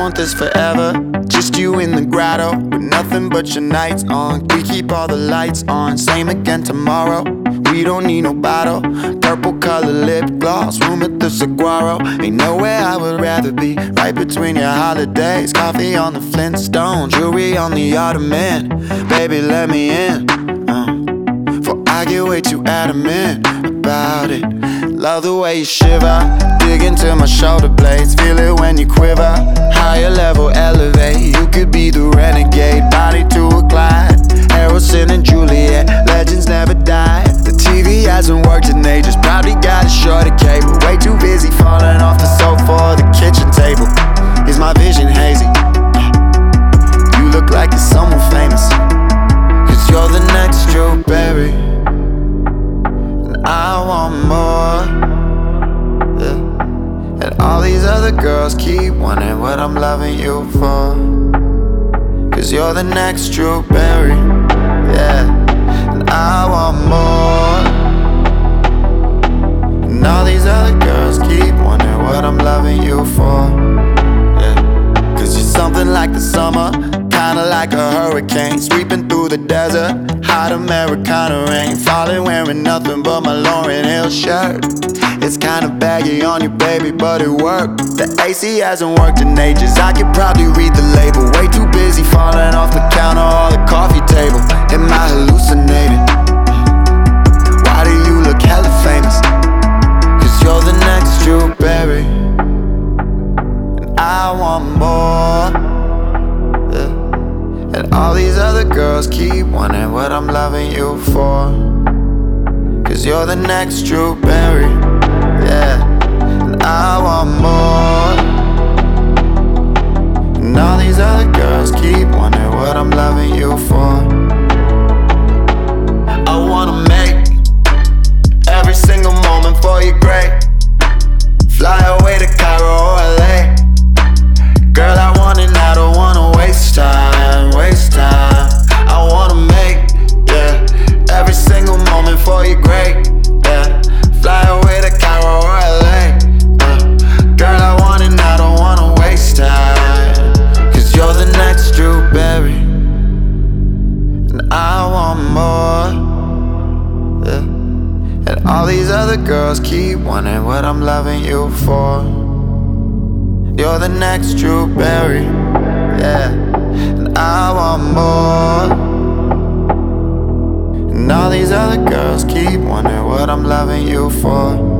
want this forever. Just you in the grotto, with nothing but your nights on. We keep all the lights on, same again tomorrow. We don't need no bottle, purple color lip gloss, room at the Saguaro. Ain't nowhere I would rather be, right between your holidays. Coffee on the Flintstone, jewelry on the Ottoman. Baby, let me in, for I get way too adamant about it. Love the way you shiver, dig into my shoulder blades. Feel it when you quiver, higher level elevate. You could be the renegade, body to a glide. Harrison and Juliet, legends never die. The TV hasn't worked in ages, probably got a shorter cable. Way too busy falling off the sofa or the kitchen table. Is my vision hazy? You look like you're someone famous, cause you're the next Drew Barry. And I want more, yeah. And all these other girls keep wondering what I'm loving you for, cause you're the next Drew Barry, yeah. And I want more. And all these other girls keep wondering what I'm loving you for, yeah. Cause you're something like the summer, kinda like a hurricane, sweeping through the desert. Hot Americana rain, falling wearing nothing but my Lauryn Hill shirt. It's kinda baggy on you, baby, but it worked. The AC hasn't worked in ages, I could probably read the label. Way too busy falling off the counter or the coffee table. Am I hallucinating? Why do you look hella famous? Cause you're the next Drew Barry. And I want more, yeah. And all these other girls keep wondering what I'm loving you for, cause you're the next Drew Barry, yeah. And I want more. And all these other girls keep wondering what I'm loving you for. I wanna make every single moment for you great. Fly away to Cairo or LA. Girl, I want it now, don't wanna waste time, waste time. I wanna make, yeah, every single moment for you great, yeah. Fly away to Cairo or LA, girl, I want it now, don't wanna waste time, cause you're the next Drew Barry. And I want more, yeah. And all these other girls keep wondering what I'm loving you for. You're the next Drew Barry, yeah. And I want more. And all these other girls keep wondering what I'm loving you for.